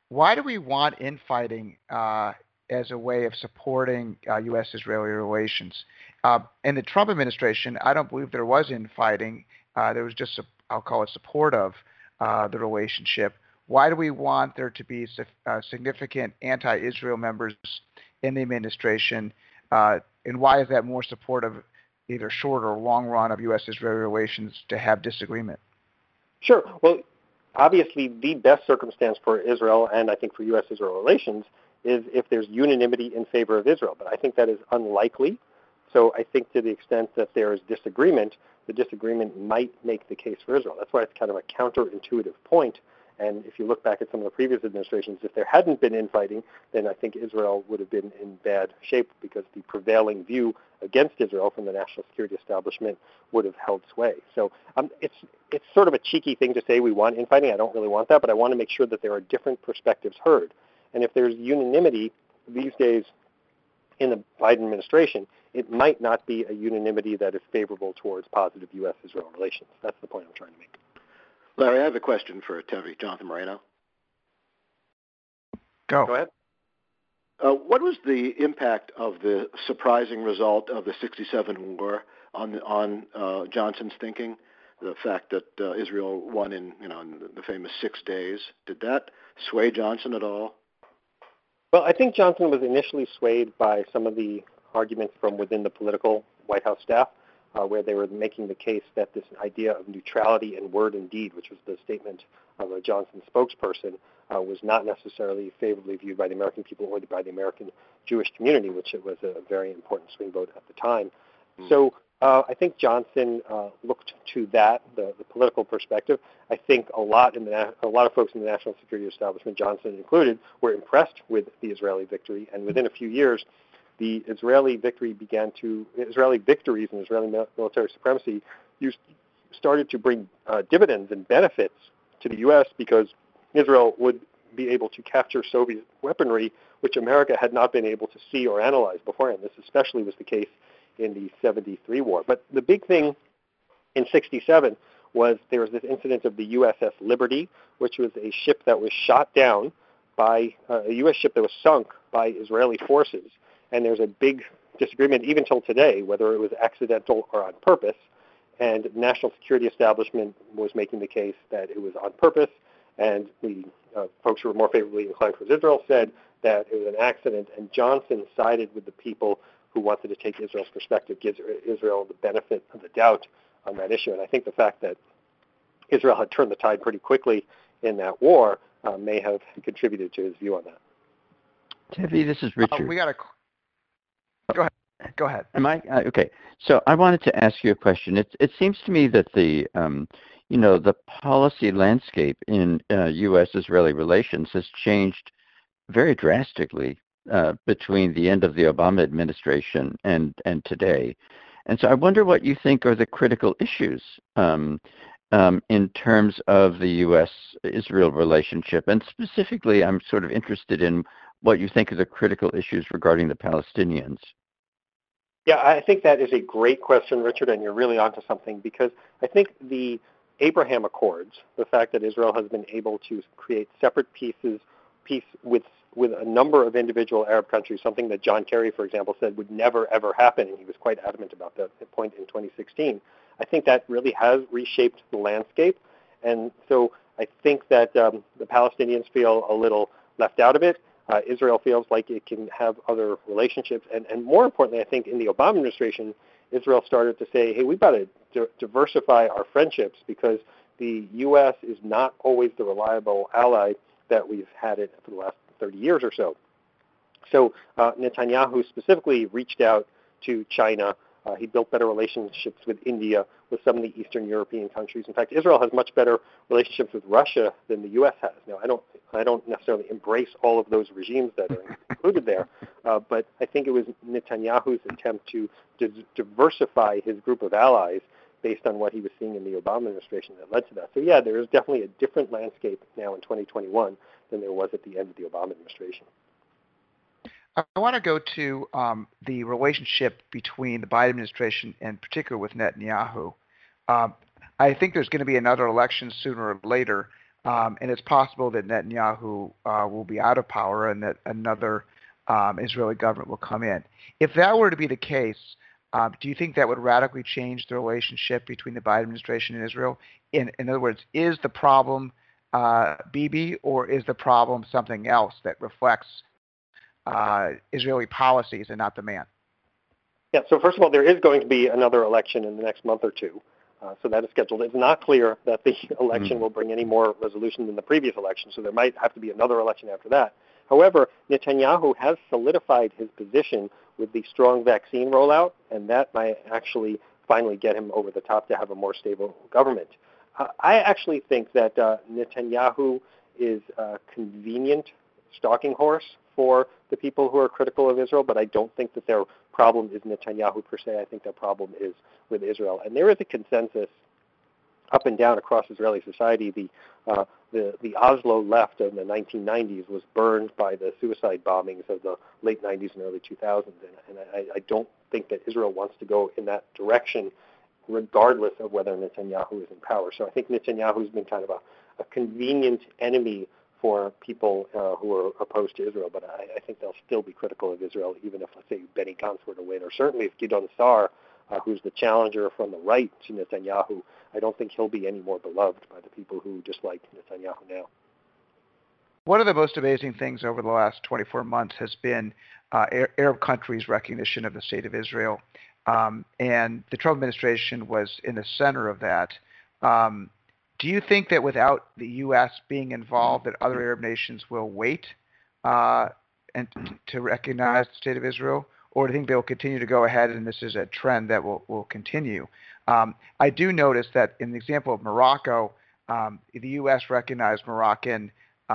Why do we want infighting as a way of supporting U.S.-Israeli relations? In the Trump administration, I don't believe there was infighting. There was just, I'll call it, support of the relationship. Why do we want there to be significant anti-Israel members in the administration? And why is that more supportive, either short or long run, of U.S.-Israeli relations to have disagreement? Sure. Well, obviously, the best circumstance for Israel and I think for U.S.-Israel relations is if there's unanimity in favor of Israel. But I think that is unlikely. So I think to the extent that there is disagreement, the disagreement might make the case for Israel. That's why it's kind of a counterintuitive point. And if you look back at some of the previous administrations, if there hadn't been infighting, then I think Israel would have been in bad shape because the prevailing view against Israel from the national security establishment would have held sway. So it's sort of a cheeky thing to say we want infighting. I don't really want that, but I want to make sure that there are different perspectives heard. And if there's unanimity these days in the Biden administration, it might not be a unanimity that is favorable towards positive U.S.-Israel relations. That's the point I'm trying to make. Larry, I have a question for Tevi. Jonathan Moreno. Go ahead. What was the impact of the surprising result of the '67 war on Johnson's thinking? The fact that Israel won in the famous 6 days, did that sway Johnson at all? Well, I think Johnson was initially swayed by some of the arguments from within the political White House staff, where they were making the case that this idea of neutrality in word and deed, which was the statement of a Johnson spokesperson, was not necessarily favorably viewed by the American people or by the American Jewish community, which it was a very important swing vote at the time. So I think Johnson looked to that, the political perspective. I think a lot of folks in the national security establishment, Johnson included, were impressed with the Israeli victory, and within a few years, the Israeli victories and Israeli military supremacy started to bring dividends and benefits to the U.S. because Israel would be able to capture Soviet weaponry, which America had not been able to see or analyze beforehand. This especially was the case in the 73 war. But the big thing in 67 was there was this incident of the USS Liberty, which was a ship that was shot down by a U.S. ship that was sunk by Israeli forces. And there's a big disagreement, even till today, whether it was accidental or on purpose. And the national security establishment was making the case that it was on purpose. And the folks who were more favorably inclined towards Israel said that it was an accident. And Johnson sided with the people who wanted to take Israel's perspective, gives Israel the benefit of the doubt on that issue. And I think the fact that Israel had turned the tide pretty quickly in that war may have contributed to his view on that. Tevi, this is Richard. Go ahead. Am I okay? So I wanted to ask you a question. It seems to me that the policy landscape in U.S.-Israeli relations has changed very drastically between the end of the Obama administration and today. And so I wonder what you think are the critical issues in terms of the U.S.-Israel relationship. And specifically, I'm sort of interested in what you think are the critical issues regarding the Palestinians. Yeah, I think that is a great question, Richard, and you're really onto something, because I think the Abraham Accords, the fact that Israel has been able to create separate peace with a number of individual Arab countries, something that John Kerry, for example, said would never, ever happen, and he was quite adamant about that point in 2016. I think that really has reshaped the landscape, and so I think that the Palestinians feel a little left out of it. Israel feels like it can have other relationships. And more importantly, I think in the Obama administration, Israel started to say, hey, we've got to diversify our friendships because the U.S. is not always the reliable ally that we've had it for the last 30 years or so. So Netanyahu specifically reached out to China. He built better relationships with India, with some of the Eastern European countries. In fact, Israel has much better relationships with Russia than the U.S. has. Now, I don't necessarily embrace all of those regimes that are included there, but I think it was Netanyahu's attempt to diversify his group of allies based on what he was seeing in the Obama administration that led to that. So, yeah, there is definitely a different landscape now in 2021 than there was at the end of the Obama administration. I want to go to the relationship between the Biden administration and particularly with Netanyahu. I think there's going to be another election sooner or later. and it's possible that Netanyahu will be out of power and that another Israeli government will come in. If that were to be the case, do you think that would radically change the relationship between the Biden administration and Israel? In other words, is the problem Bibi, or is the problem something else that reflects Israeli policies and not the man? Yeah, so first of all, there is going to be another election in the next month or two. So that is scheduled. It's not clear that the election will bring any more resolution than the previous election, so there might have to be another election after that. However, Netanyahu has solidified his position with the strong vaccine rollout, and that might actually finally get him over the top to have a more stable government. I actually think that Netanyahu is a convenient stalking horse for the people who are critical of Israel, but I don't think that their problem is Netanyahu per se. I think their problem is with Israel. And there is a consensus up and down across Israeli society. The Oslo left in the 1990s was burned by the suicide bombings of the late 90s and early 2000s. And I don't think that Israel wants to go in that direction, regardless of whether Netanyahu is in power. So I think Netanyahu has been kind of a convenient enemy for people who are opposed to Israel, but I think they'll still be critical of Israel, even if, let's say, Benny Gantz were to win, or certainly if Gideon Sa'ar, who's the challenger from the right to Netanyahu, I don't think he'll be any more beloved by the people who dislike Netanyahu now. One of the most amazing things over the last 24 months has been Arab countries' recognition of the State of Israel, and the Trump administration was in the center of that. Do you think that without the U.S. being involved, that other Arab nations will wait and to recognize the State of Israel, or do you think they will continue to go ahead and this is a trend that will continue? I do notice that in the example of Morocco, the U.S. recognized Moroccan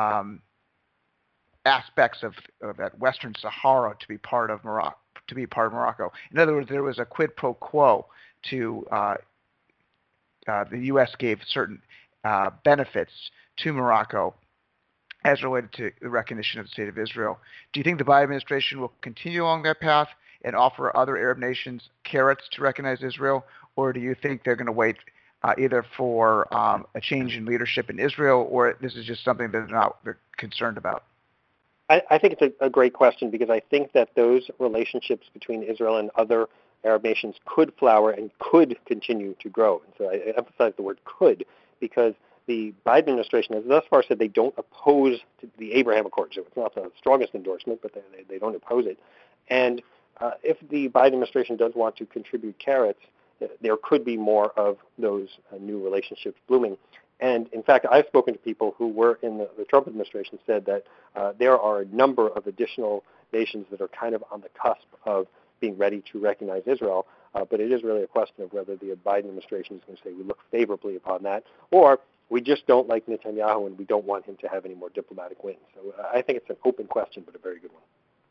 aspects of that Western Sahara to be part of Morocco. In other words, there was a quid pro quo to the U.S. gave certain benefits to Morocco as related to the recognition of the State of Israel. Do you think the Biden administration will continue along that path and offer other Arab nations carrots to recognize Israel, or do you think they're going to wait either for a change in leadership in Israel, or this is just something that they're concerned about? I think it's a great question, because I think that those relationships between Israel and other Arab nations could flower and could continue to grow. And so I emphasize the word could, because the Biden administration has thus far said they don't oppose the Abraham Accords. So it's not the strongest endorsement, but they don't oppose it. And if the Biden administration does want to contribute carrots, there could be more of those new relationships blooming. And in fact, I've spoken to people who were in the Trump administration, said that there are a number of additional nations that are kind of on the cusp of being ready to recognize Israel. But it is really a question of whether the Biden administration is going to say we look favorably upon that, or we just don't like Netanyahu and we don't want him to have any more diplomatic wins. So I think it's an open question, but a very good one.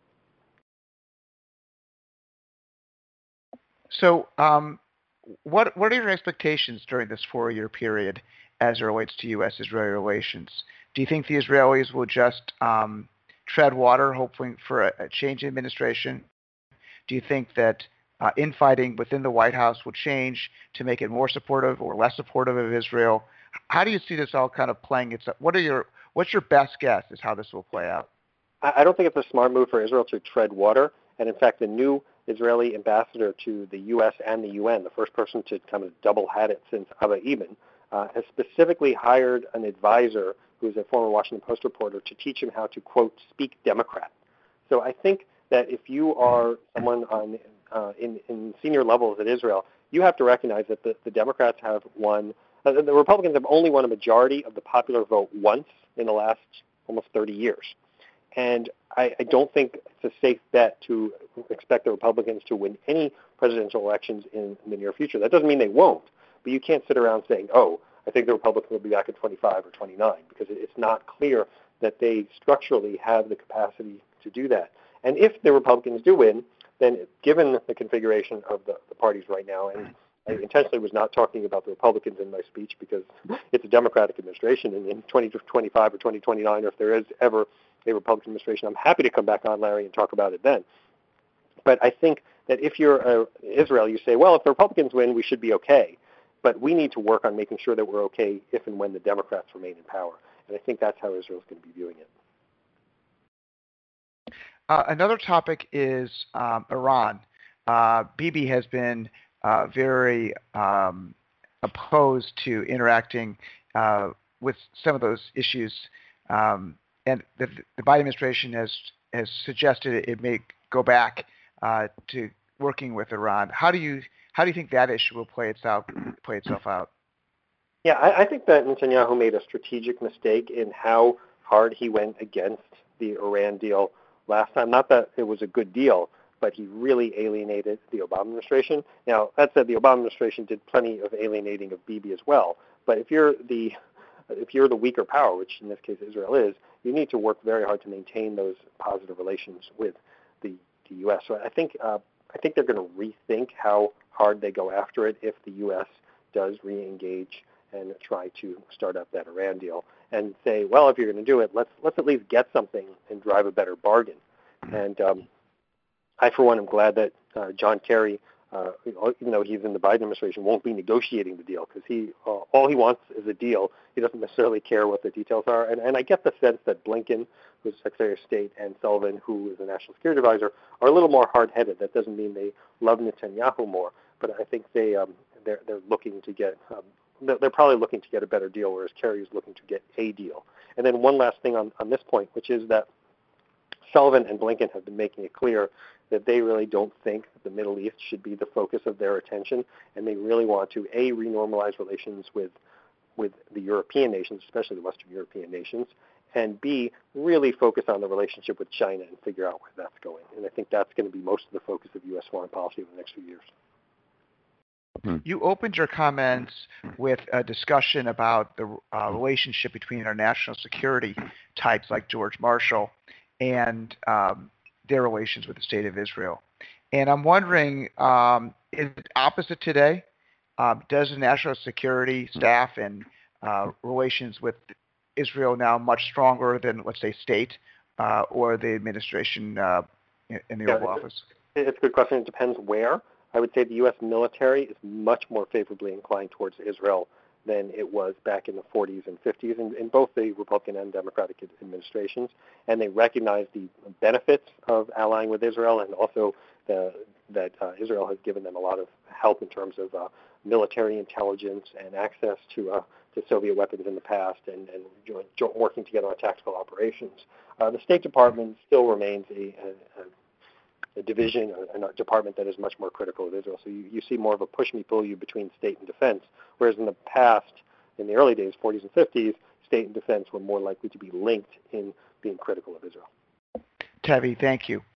So what are your expectations during this 4-year period as it relates to U.S.-Israeli relations? Do you think the Israelis will just tread water, hoping for a change in administration? Do you think that infighting within the White House will change to make it more supportive or less supportive of Israel? How do you see this all kind of playing itself? What's your best guess as how this will play out? I don't think it's a smart move for Israel to tread water. And in fact, the new Israeli ambassador to the U.S. and the UN, the first person to kind of double hat it since Abba Eban, has specifically hired an advisor who's a former Washington Post reporter to teach him how to, quote, speak Democrat. So I think that if you are someone in senior levels at Israel, you have to recognize that the Democrats have won. The Republicans have only won a majority of the popular vote once in the last almost 30 years. And I don't think it's a safe bet to expect the Republicans to win any presidential elections in the near future. That doesn't mean they won't, but you can't sit around saying, oh, I think the Republicans will be back at 25 or 29, because it's not clear that they structurally have the capacity to do that. And if the Republicans do win, then given the configuration of the parties right now, and I intentionally was not talking about the Republicans in my speech because it's a Democratic administration, and in 2025 or 2029, or if there is ever a Republican administration, I'm happy to come back on, Larry, and talk about it then. But I think that if you're Israel, you say, well, if the Republicans win, we should be okay. But we need to work on making sure that we're okay if and when the Democrats remain in power. And I think that's how Israel's going to be viewing it. Another topic is Iran. Bibi has been very opposed to interacting with some of those issues, and the Biden administration has suggested it may go back to working with Iran. How do you think that issue will play itself out? Yeah, I think that Netanyahu made a strategic mistake in how hard he went against the Iran deal last time. Not that it was a good deal, but he really alienated the Obama administration. Now, that said, the Obama administration did plenty of alienating of Bibi as well. But if you're the weaker power, which in this case Israel is, you need to work very hard to maintain those positive relations with the U.S. So I think they're going to rethink how hard they go after it if the U.S. does re-engage and try to start up that Iran deal, and say, well, if you're going to do it, let's at least get something and drive a better bargain. And I, for one, am glad that John Kerry, even though he's in the Biden administration, won't be negotiating the deal, because all he wants is a deal. He doesn't necessarily care what the details are. And I get the sense that Blinken, who's Secretary of State, and Sullivan, who is the National Security Advisor, are a little more hard-headed. That doesn't mean they love Netanyahu more, but I think they're looking to get they're probably looking to get a better deal, whereas Kerry is looking to get a deal. And then one last thing on this point, which is that Sullivan and Blinken have been making it clear that they really don't think that the Middle East should be the focus of their attention, and they really want to, A, renormalize relations with the European nations, especially the Western European nations, and B, really focus on the relationship with China and figure out where that's going. And I think that's going to be most of the focus of U.S. foreign policy over the next few years. You opened your comments with a discussion about the relationship between our national security types like George Marshall and their relations with the State of Israel. And I'm wondering, is it opposite today? Does the national security staff and relations with Israel now much stronger than, let's say, state or the administration in the Oval Office? It's a good question. It depends where. I would say the U.S. military is much more favorably inclined towards Israel than it was back in the 40s and 50s in both the Republican and Democratic administrations. And they recognize the benefits of allying with Israel, and also that Israel has given them a lot of help in terms of military intelligence and access to Soviet weapons in the past, and working together on tactical operations. The State Department still remains a division, a department that is much more critical of Israel. So you see more of a push-me-pull-you between state and defense, whereas in the past, in the early days, 40s and 50s, state and defense were more likely to be linked in being critical of Israel. Tevi, thank you.